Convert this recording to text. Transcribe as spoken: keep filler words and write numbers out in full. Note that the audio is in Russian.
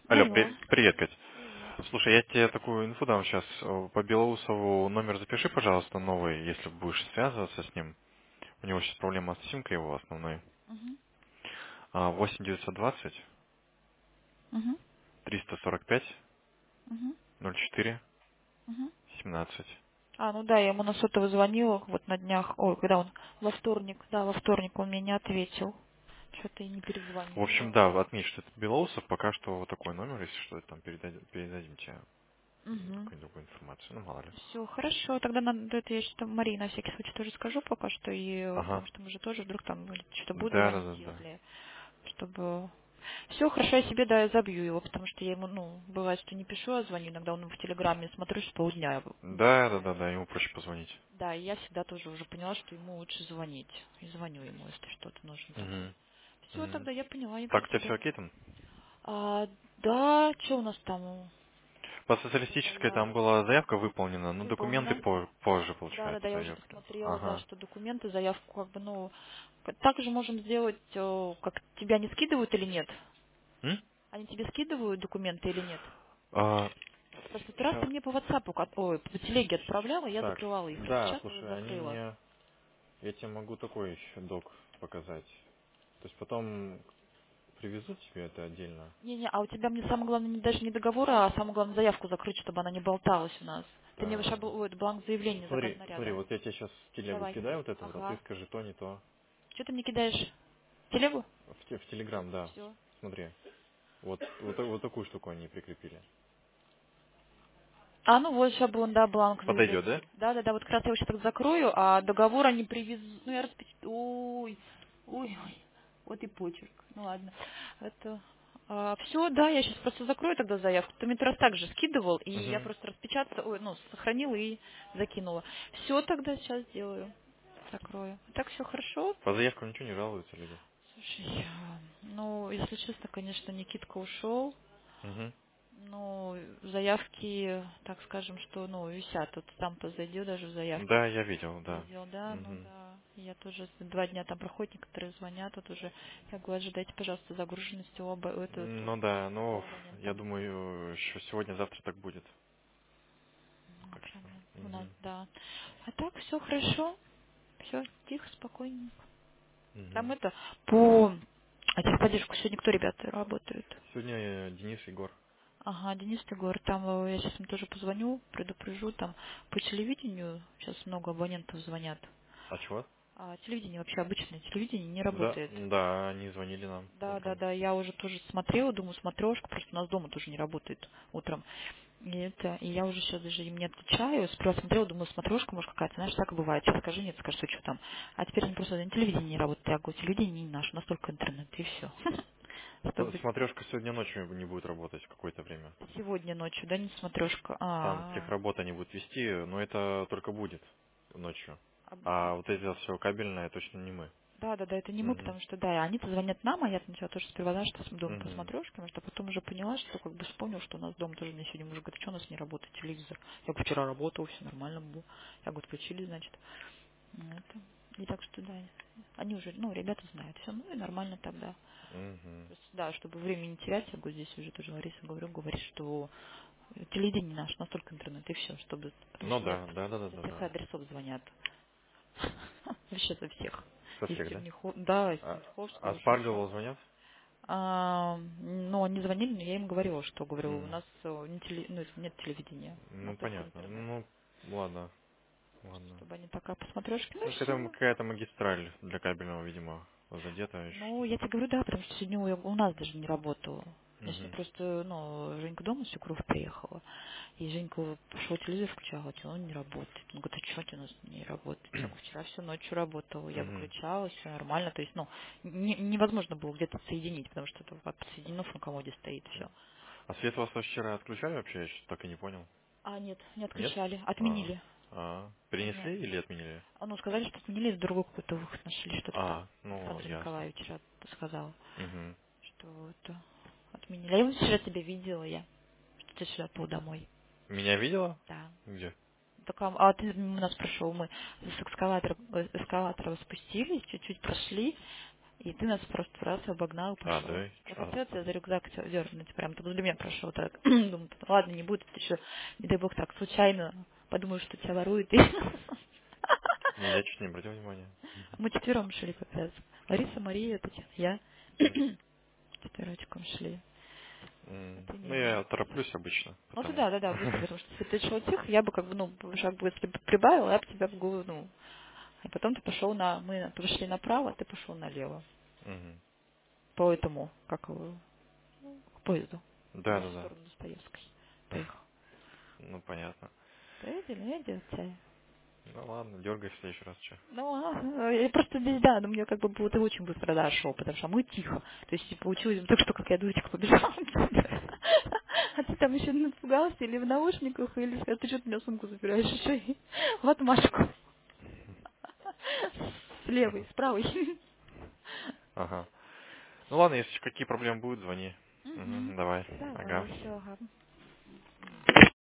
Алло, Алло, при- привет, Кать. привет. Слушай, я тебе такую инфу дам сейчас. По Белоусову номер запиши, пожалуйста, новый, если будешь связываться с ним. У него сейчас проблема с симкой его основной. Угу, А, восемь девятьсот двадцать угу, триста сорок пять угу, ноль четыре угу. семнадцать. А, ну да, я ему на сотовый звонила вот на днях. Ой, когда он? Во вторник. Да, во вторник он мне не ответил. Что-то и не В общем, перезванивал. да, отметь, что это Белоусов, пока что вот такой номер, если что, там передадим, передадим тебе Угу. какую-нибудь другую информацию, ну мало ли. Все, хорошо. Тогда надо, это я что-то Марии на всякий случай тоже скажу пока что. И, э, Ага. потому что мы же тоже вдруг там ну, что-то будет Да, да, звонить, да, да. если чтобы... Все, хорошо, я себе, да, я забью его, потому что я ему, ну, бывает, что не пишу, а звоню. Иногда он в Телеграме смотрю, что полдня не Да, да, отвечает. да, да, ему проще позвонить. Да, и я всегда тоже уже поняла, что ему лучше звонить. И звоню ему, если что-то нужно такое. Угу. Все, Угу. тогда я поняла, и Так, у тебя спасибо. все окей там? А, да, что у нас там По по социалистической там заявкам? была заявка выполнена, но документы Выполнено. по- позже, Да, да, да, получается, я уже заявка. посмотрела, да, Ага. что документы, заявку, как бы, ну, к- так же можем сделать, э, как тебя не скидывают или нет? М? Они тебе скидывают документы или нет? А, Просто ты раз ты ща- мне по WhatsApp, ко- ой, по телеге отправляла, я так, закрывала их, да, распечатала и слушай, они закрыла. мне... Я тебе могу такой еще док показать. То есть потом привезут тебе это отдельно. Не-не, а у тебя мне самое главное не даже не договор, а самое главное заявку закрыть, чтобы она не болталась у нас. Ты мне Так. шабл- ой, это бланк С- заявления, заказ Смотри, смотри, наряда. вот я тебе сейчас в телегу Давай. скидаю вот это вот, а ты Ага. скажи то, не то. Что ты мне кидаешь? Телегу? В, те- в Телеграм, да. Все. Смотри. Вот, вот, та- вот такую штуку они прикрепили. А, ну вот шаблон, да, бланк Подойдет, заявления. да? Да, да, да, вот как раз я его сейчас так закрою, а договор они привезут. Ну, я распеч... Ой, ой, ой, вот и почерк. Ну ладно. Это... все, да, я сейчас просто закрою тогда заявку. Ты мне раз так же скидывал, и я Угу. просто распечатала, ой, ну, сохранила и закинула. Все тогда сейчас сделаю. Закрою. Так все хорошо? По заявкам ничего не жалуются люди. Слушай, я- ну, если честно, конечно, Никитка ушел. Угу. Ну, заявки, так скажем, что, ну, висят. Вот там зайдет даже в заявки. Да, я видел, да. Видел, да, ну Угу. да. Я тоже два дня там проходят, некоторые звонят, вот уже, я говорю, ожидайте, пожалуйста, загруженности у, оба- это, Ну да, у ну, я абонентов. думаю, еще сегодня-завтра так будет. Ну, Так что. понятно. У нас, Угу. да. А так все хорошо, все тихо, спокойненько. Там Угу. это, по а техподдержку сегодня кто ребята работают? Сегодня э, Денис, Егор. Ага, Денис, ты говоришь, там э, я сейчас им тоже позвоню, предупрежу, там по телевидению сейчас много абонентов звонят. А чего? А телевидение вообще обычное телевидение не Да, работает. да, они звонили нам Да, да, утром. да, я уже тоже смотрела, думаю, смотрешка, просто у нас дома тоже не работает утром. И это, и я уже сейчас даже им не отвечаю, сперва смотрела, думаю, смотрешка, может, какая-то, знаешь, так и бывает, сейчас скажи, нет, скажи, что там. А теперь они просто на телевидении не работают, я говорю, телевидение не наше, настолько интернет, и все. См- Чтобы Смотрешка сегодня ночью не будет работать в какое-то время. сегодня ночью, да, не смотрешка. Там А, техработа не будет вести, но это только будет ночью. а, А вот это все кабельное точно не мы. да, да, да, это не мы, Угу. потому что, да, они-то звонят нам, а я сначала тоже сперва, знаешь, что с дома Угу. посмотришь, потому что потом уже поняла, что как бы вспомнил, что у нас дома тоже мне сегодня муж говорит, что у нас не работает телевизор. Я говорю, вчера работал, все нормально было. Я говорю, включили, значит. Ну, это. И так что, да, они уже, ну, ребята знают все, ну и нормально тогда. Угу. Просто, да, чтобы время не терять, я говорю, здесь уже тоже Лариса говорю, говорит, что телевидение наш, настолько интернет, и все, чтобы, потому Ну что нет, да, да, да, да, со да, всех да. адресов звонят. Вообще со всех. Со Из всех, да? Черняхов, да, из А, Черняховска, а Ужинска. Спаргивал звонят? А, ну, они звонили, но я им говорила, что, говорю, у М. нас э, не теле- ну, нет телевидения, у нас Ну только понятно. интернет. Ну, ладно, ладно. Чтобы они пока посмотришь, ну Ну, какая-то все. какая-то магистраль для кабельного, видимо, задета еще Ну, я что-то. тебе говорю, да, потому что сегодня у у нас даже не работало. Я сегодня Угу. просто, ну, Женька дома, свекровь приехала. И Женька пошел телевизор включал, говорит, он не работает. Он говорит, а что у нас не работает? Я говорю, вчера всю ночь работала, я Угу. выключала, все нормально. То есть, ну, не- невозможно было где-то соединить, потому что это подсоединено в комоде стоит все. А свет вас вчера отключали вообще? Я ещё так и не понял. А, нет, не Нет? отключали, А, отменили. а. Не. Перенесли или отменили? А, ну, сказали, что отменили, другой какой-то выход нашли, что-то там. А, ну, Александр ясно. Николаевич вчера сказал, Угу. что это отменили. А я вот вчера тебя видела я, что ты вчера был домой. Меня видела? Да. Где? Так, а а ты мимо нас прошел, мы с эскалатора, э, эскалатора спустились, чуть-чуть прошли, И ты нас просто раз обогнал, А, пошел. да? Я Чё? хотела тебя за рюкзак дернуть, прям ты возле меня прошел так. Думаю, ладно, не будет, это еще, не дай бог, так случайно подумаю, что тебя воруют. И Не, я чуть не обратил внимания. мы четвером шли как раз. Лариса, Мгм. Мария, Татьяна, я. Мгм. Четверочком шли. А М, ты Ну, не... я тороплюсь обычно, Ну ты потому... да, да, да, быстро, потому что если ты шел тихо, я бы как бы, ну, шаг бы если бы прибавила, я бы тебя в голову, ну, и потом ты пошел на, мы пошли направо, а ты пошел налево. Мгм. По этому, как его, к поезду. Да, Уже да, в да. сторону Достоевской. Поехал. Ну, понятно. Поедели, не идете. Ну, ладно, дергай в следующий раз, что. Ну, а, я просто здесь, да, но мне как бы было, ты очень быстро, да, шел, потому что мы тихо. То есть, типа, получилось так, что как я дурочка побежала. А ты там еще напугался или в наушниках, или сказал, ты что-то меня сумку забираешь еще и в отмашку. С левой, Ага. с правой. Ага. Ну, ладно, если какие проблемы будут, звони. Угу. Угу, давай. Ага. Давай, все, ага.